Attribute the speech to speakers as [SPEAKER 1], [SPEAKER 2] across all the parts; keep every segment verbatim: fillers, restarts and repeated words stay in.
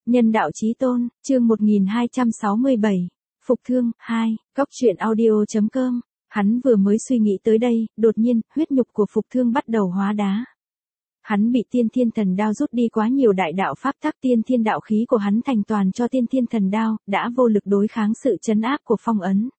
[SPEAKER 1] Nhân đạo chí tôn, chương một nghìn hai trăm sáu mươi bảy. Phục thương, hai, Cóc truyện audio chấm com. Hắn vừa mới suy nghĩ tới đây, đột nhiên, huyết nhục của Phục thương bắt đầu hóa đá. Hắn bị tiên thiên thần đao rút đi quá nhiều đại đạo pháp tắc, tiên thiên đạo khí của hắn thành toàn cho tiên thiên thần đao, đã vô lực đối kháng sự trấn áp của phong ấn.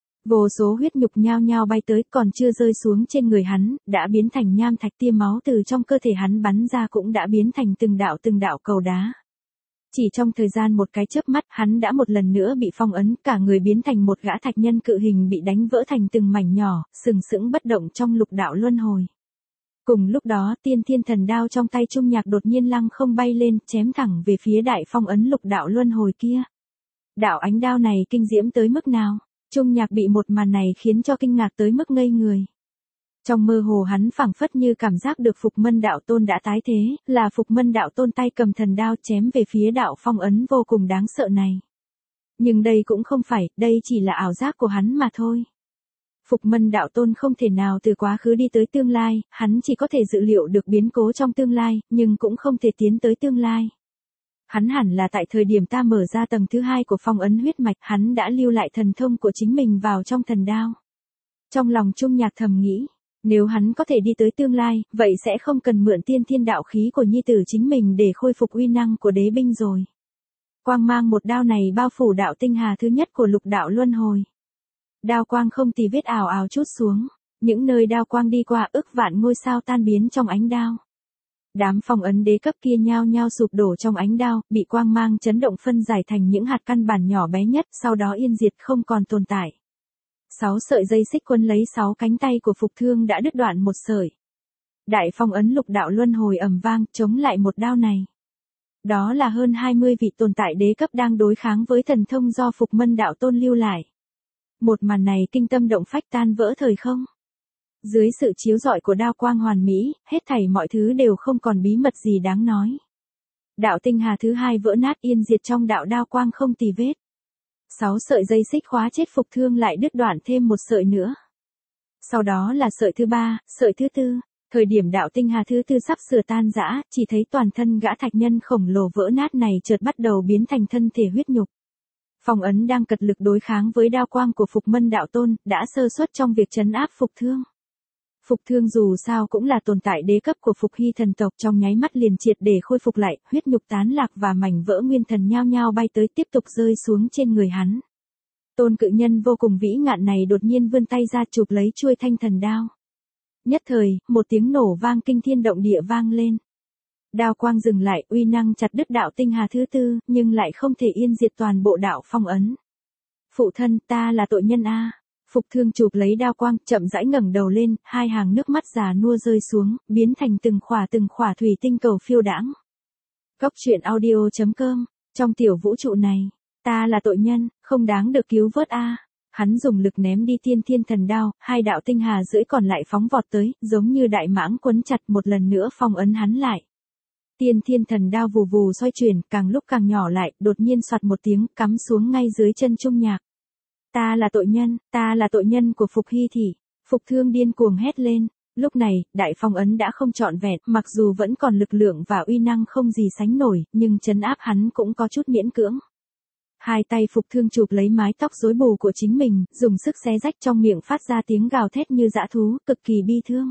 [SPEAKER 1] Vô số huyết nhục nhao nhao bay tới, còn chưa rơi xuống trên người hắn, đã biến thành nham thạch, tia máu từ trong cơ thể hắn bắn ra cũng đã biến thành từng đạo từng đạo cầu đá. Chỉ trong thời gian một cái chớp mắt, hắn đã một lần nữa bị phong ấn, cả người biến thành một gã thạch nhân cự hình bị đánh vỡ thành từng mảnh nhỏ, sừng sững bất động trong lục đạo luân hồi. Cùng lúc đó, tiên thiên thần đao trong tay Trung Nhạc đột nhiên lăng không bay lên, chém thẳng về phía đại phong ấn lục đạo luân hồi kia. Đạo ánh đao này kinh diễm tới mức nào? Trung Nhạc bị một màn này khiến cho kinh ngạc tới mức ngây người. Trong mơ hồ hắn phảng phất như cảm giác được Phục Mân Đạo Tôn đã tái thế, là Phục Mân Đạo Tôn tay cầm thần đao chém về phía đạo phong ấn vô cùng đáng sợ này. Nhưng đây cũng không phải, đây chỉ là ảo giác của hắn mà thôi. Phục Mân Đạo Tôn không thể nào từ quá khứ đi tới tương lai, hắn chỉ có thể dự liệu được biến cố trong tương lai, nhưng cũng không thể tiến tới tương lai. Hắn hẳn là tại thời điểm ta mở ra tầng thứ hai của phong ấn huyết mạch, hắn đã lưu lại thần thông của chính mình vào trong thần đao. Trong lòng Trung Nhạc thầm nghĩ, nếu hắn có thể đi tới tương lai, vậy sẽ không cần mượn tiên thiên đạo khí của nhi tử chính mình để khôi phục uy năng của đế binh rồi. Quang mang một đao này bao phủ đạo tinh hà thứ nhất của lục đạo luân hồi. Đao quang không tì vết ảo ảo chút xuống, những nơi đao quang đi qua ức vạn ngôi sao tan biến trong ánh đao. Đám phong ấn đế cấp kia nhao nhao sụp đổ trong ánh đao, bị quang mang chấn động phân giải thành những hạt căn bản nhỏ bé nhất, sau đó yên diệt không còn tồn tại. Sáu sợi dây xích quấn lấy sáu cánh tay của Phục thương đã đứt đoạn một sợi. Đại phong ấn lục đạo luân hồi ầm vang, chống lại một đao này. Đó là hơn hai mươi vị tồn tại đế cấp đang đối kháng với thần thông do Phục Mân Đạo Tôn lưu lại. Một màn này kinh tâm động phách, tan vỡ thời không. Dưới sự chiếu rọi của đao quang hoàn mỹ, hết thảy mọi thứ đều không còn bí mật gì đáng nói. Đạo tinh hà thứ hai vỡ nát, yên diệt trong đạo đao quang không tì vết. Sáu sợi dây xích khóa chết Phục thương lại đứt đoạn thêm một sợi nữa. Sau đó là sợi thứ ba, sợi thứ tư. Thời điểm đạo tinh hà thứ tư sắp sửa tan rã, chỉ thấy toàn thân gã thạch nhân khổng lồ vỡ nát này chợt bắt đầu biến thành thân thể huyết nhục. Phong ấn đang cật lực đối kháng với đao quang của Phục Mân Đạo Tôn, đã sơ suất trong việc trấn áp Phục thương. Phục thương dù sao cũng là tồn tại đế cấp của Phục Hy thần tộc, trong nháy mắt liền triệt để khôi phục lại, huyết nhục tán lạc và mảnh vỡ nguyên thần nhao nhao bay tới tiếp tục rơi xuống trên người hắn. Tôn cự nhân vô cùng vĩ ngạn này đột nhiên vươn tay ra chụp lấy chuôi thanh thần đao. Nhất thời, một tiếng nổ vang kinh thiên động địa vang lên. Đao quang dừng lại, uy năng chặt đứt đạo tinh hà thứ tư, nhưng lại không thể yên diệt toàn bộ đạo phong ấn. Phụ thân, ta là tội nhân a. Phục thương chụp lấy đao quang, chậm rãi ngẩng đầu lên, hai hàng nước mắt già nua rơi xuống, biến thành từng khỏa từng khỏa thủy tinh cầu phiêu đãng. Cóc truyện audio chấm com. Trong tiểu vũ trụ này, ta là tội nhân, không đáng được cứu vớt a. Hắn dùng lực ném đi tiên thiên thần đao, hai đạo tinh hà rưỡi còn lại phóng vọt tới, giống như đại mãng quấn chặt, một lần nữa phong ấn hắn lại. Tiên thiên thần đao vù vù xoay chuyển, càng lúc càng nhỏ lại, đột nhiên soạt một tiếng, cắm xuống ngay dưới chân Trung Nhạc. Ta là tội nhân, ta là tội nhân của Phục Hy thị. Phục thương điên cuồng hét lên. Lúc này, đại phong ấn đã không trọn vẹn, mặc dù vẫn còn lực lượng và uy năng không gì sánh nổi, nhưng trấn áp hắn cũng có chút miễn cưỡng. Hai tay Phục thương chụp lấy mái tóc rối bù của chính mình, dùng sức xé rách, trong miệng phát ra tiếng gào thét như dã thú, cực kỳ bi thương.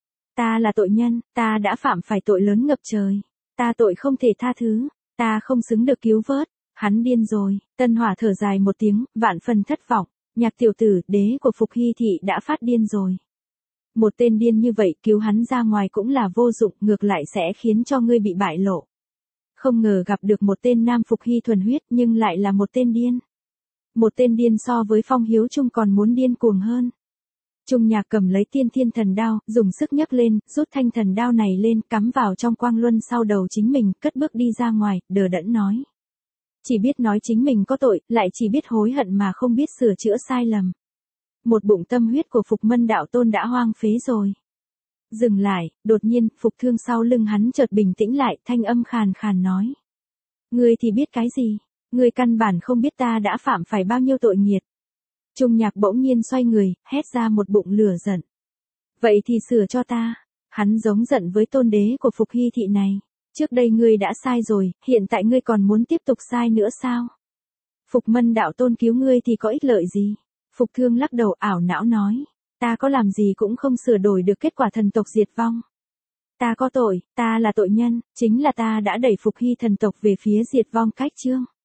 [SPEAKER 1] Ta là tội nhân, ta đã phạm phải tội lớn ngập trời. Ta tội không thể tha thứ, ta không xứng được cứu vớt. Hắn điên rồi. Tân Hỏa thở dài một tiếng, vạn phần thất vọng. Nhạc tiểu tử, đế của Phục Hy thị đã phát điên rồi. Một tên điên như vậy, cứu hắn ra ngoài cũng là vô dụng, ngược lại sẽ khiến cho ngươi bị bại lộ. Không ngờ gặp được một tên nam Phục Hy thuần huyết, nhưng lại là một tên điên. Một tên điên so với Phong Hiếu Trung còn muốn điên cuồng hơn. Trung Nhạc cầm lấy tiên thiên thần đao, dùng sức nhấc lên, rút thanh thần đao này lên, cắm vào trong quang luân sau đầu chính mình, cất bước đi ra ngoài, đờ đẫn nói. Chỉ biết nói chính mình có tội, lại chỉ biết hối hận mà không biết sửa chữa sai lầm. Một bụng tâm huyết của Phục Mân Đạo Tôn đã hoang phế rồi. Dừng lại, đột nhiên, Phục thương sau lưng hắn chợt bình tĩnh lại, thanh âm khàn khàn nói. Ngươi thì biết cái gì? Ngươi căn bản không biết ta đã phạm phải bao nhiêu tội nghiệt. Trung Nhạc bỗng nhiên xoay người, hét ra một bụng lửa giận. Vậy thì sửa cho ta. Hắn giống giận với tôn đế của Phục Hy thị này. Trước đây ngươi đã sai rồi, hiện tại ngươi còn muốn tiếp tục sai nữa sao? Phục Mân đạo tôn cứu ngươi thì có ích lợi gì? Phục Thương lắc đầu ảo não nói. Ta có làm gì cũng không sửa đổi được kết quả thần tộc diệt vong. Ta có tội, ta là tội nhân, chính là ta đã đẩy Phục Hy thần tộc về phía diệt vong cách chương.